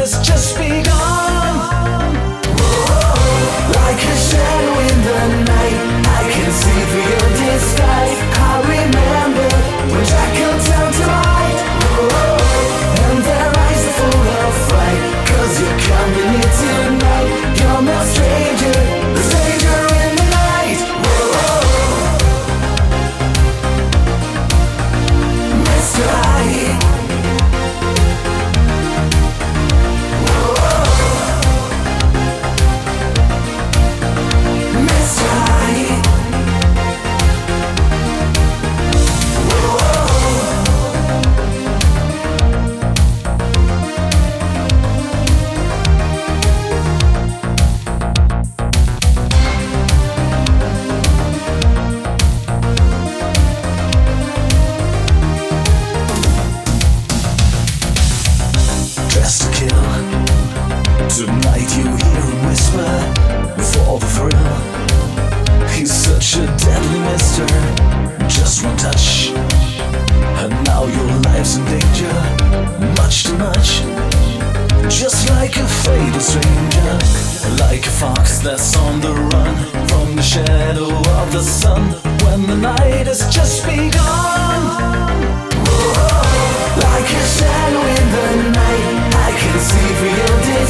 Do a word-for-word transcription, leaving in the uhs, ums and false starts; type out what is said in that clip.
has just begun. Like a shadow in the night, I can see through your disguise. I remember when Jack comes down to light, and their eyes are full of fright, 'cause you're coming here tonight. You're no stranger, the stranger in the night. Mister I to kill. Tonight you hear him whisper for the thrill. He's such a deadly mister, just one touch and now your life's in danger. Much too much, just like a fatal stranger. Like a fox that's on the run from the shadow of the sun, when the night has just begun. Like a shadow in the night, I can see through your day.